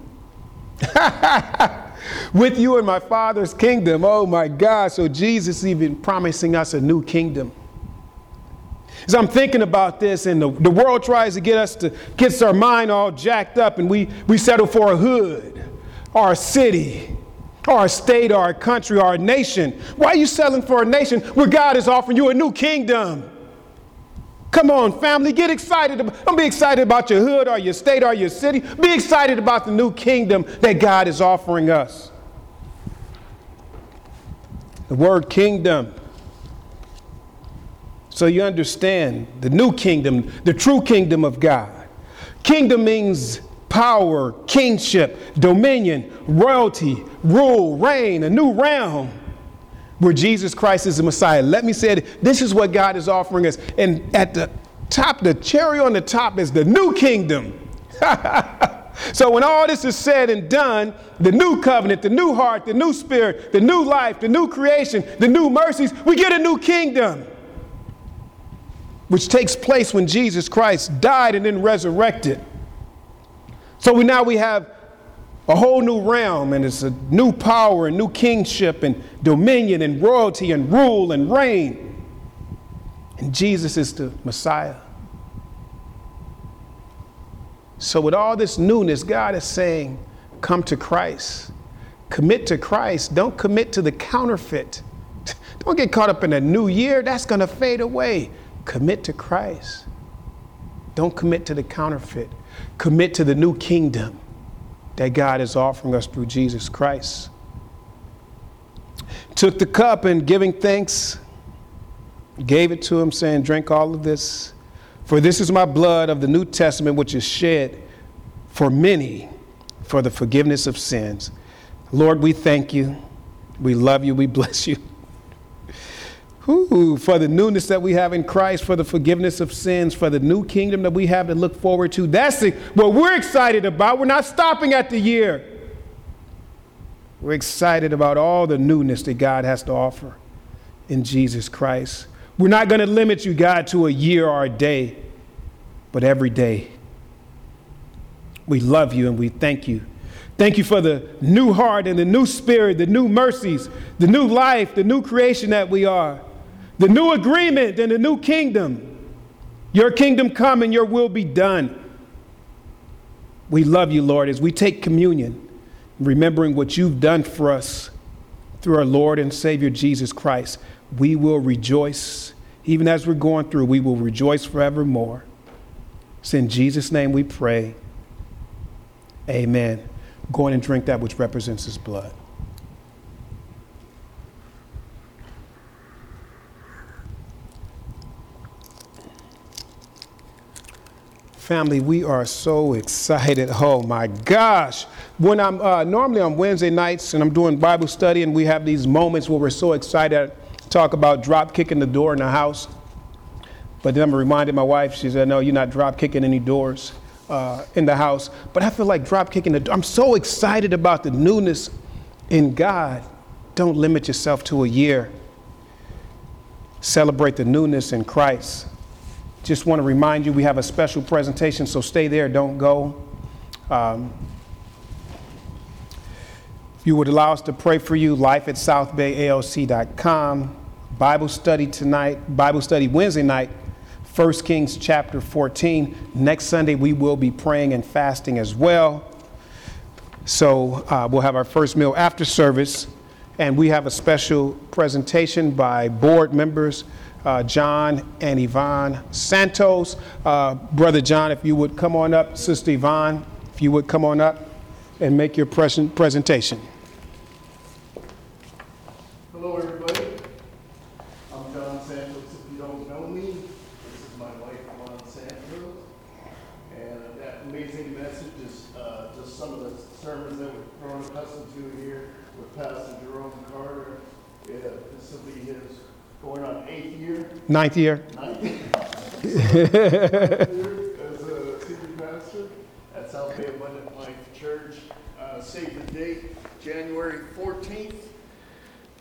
With you in my Father's kingdom. Oh my God. So Jesus even promising us a new kingdom. As I'm thinking about this, and the, the world tries to get us to gets our mind all jacked up, and we, we settle for a hood, or a city, or a state, or a country, or a nation. Why are you settling for a nation where God is offering you a new kingdom? Come on, family, get excited. Don't be excited about your hood or your state or your city. Be excited about the new kingdom that God is offering us. The word kingdom. So you understand the new kingdom, the true kingdom of God. Kingdom means power, kingship, dominion, royalty, rule, reign, a new realm. Where Jesus Christ is the Messiah. Let me say it. This is what God is offering us. And at the top, the cherry on the top is the new kingdom. So when all this is said and done, the new covenant, the new heart, the new spirit, the new life, the new creation, the new mercies, we get a new kingdom, which takes place when Jesus Christ died and then resurrected. So we now we have a whole new realm, and it's a new power and new kingship and dominion and royalty and rule and reign. And Jesus is the Messiah. So with all this newness, God is saying, come to Christ. Commit to Christ. Don't commit to the counterfeit. Don't get caught up in a new year. That's going to fade away. Commit to Christ. Don't commit to the counterfeit. Commit to the new kingdom that God is offering us through Jesus Christ. Took the cup and giving thanks, gave it to him, saying, drink all of this. For this is my blood of the New Testament, which is shed for many for the forgiveness of sins. Lord, we thank you. We love you. We bless you. Ooh, for the newness that we have in Christ, for the forgiveness of sins, for the new kingdom that we have to look forward to. That's it, what we're excited about. We're not stopping at the year. We're excited about all the newness that God has to offer in Jesus Christ. We're not going to limit you, God, to a year or a day, but every day. We love you and we thank you. Thank you for the new heart and the new spirit, the new mercies, the new life, the new creation that we are. The new agreement and the new kingdom. Your kingdom come and your will be done. We love you, Lord, as we take communion, remembering what you've done for us through our Lord and Savior, Jesus Christ. We will rejoice. Even as we're going through, we will rejoice forevermore. It's in Jesus' name we pray. Amen. Go on and drink that which represents his blood. Family, we are so excited. Oh my gosh. When I'm uh, normally on Wednesday nights and I'm doing Bible study and we have these moments where we're so excited to talk about drop kicking the door in the house. But then I'm reminded my wife, she said, no, you're not drop kicking any doors uh, in the house. But I feel like drop kicking the door. I'm so excited about the newness in God. Don't limit yourself to a year. Celebrate the newness in Christ. Just want to remind you, we have a special presentation, so stay there, don't go. Um, if you would allow us to pray for you, life at south bay A L C dot com. Bible study tonight, Bible study Wednesday night, First Kings chapter fourteen. Next Sunday, we will be praying and fasting as well. So uh, we'll have our first meal after service, and we have a special presentation by board members, Uh, John and Yvonne Santos. Uh, Brother John, if you would come on up. Sister Yvonne, if you would come on up and make your present presentation. Hello, everybody. I'm John Santos. If you don't know me, this is my wife, Yvonne Santos. And I've got amazing sermons that we've grown accustomed to here with Pastor Jerome Carter. Yeah, this will be his going on eighth year, Ninth year. ninth year as a senior pastor at South Bay Abundant Life Church. Uh, save the date, January fourteenth.